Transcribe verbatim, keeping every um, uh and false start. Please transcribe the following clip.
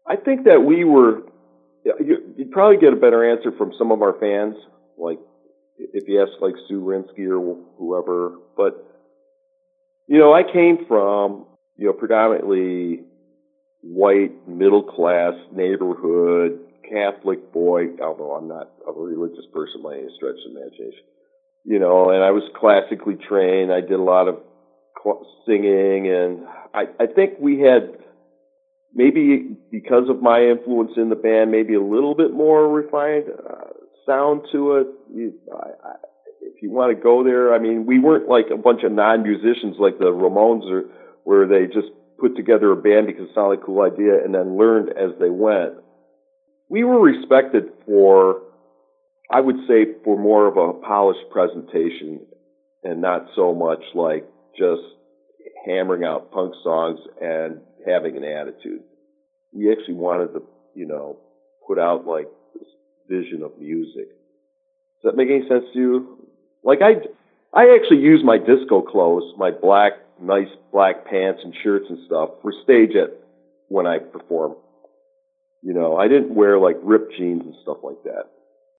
I think that we were, you- you'd probably get a better answer from some of our fans, like if you ask like Sue Rinsky or whoever. But, you know, I came from, you know, predominantly white, middle class neighborhood, Catholic boy, although I'm not a religious person by any stretch of the imagination. You know, and I was classically trained. I did a lot of cl- singing, and I, I think we had, maybe because of my influence in the band, maybe a little bit more refined uh, sound to it. You, I, I, if you want to go there, I mean, we weren't like a bunch of non-musicians like the Ramones, or where they just put together a band because it sounded like a cool idea and then learned as they went. We were respected for, I would say, for more of a polished presentation and not so much like just hammering out punk songs and having an attitude. We actually wanted to, you know, put out like this vision of music. Does that make any sense to you? Like I, I actually use my disco clothes, my black, nice black pants and shirts and stuff for stage at when I perform. You know, I didn't wear like ripped jeans and stuff like that.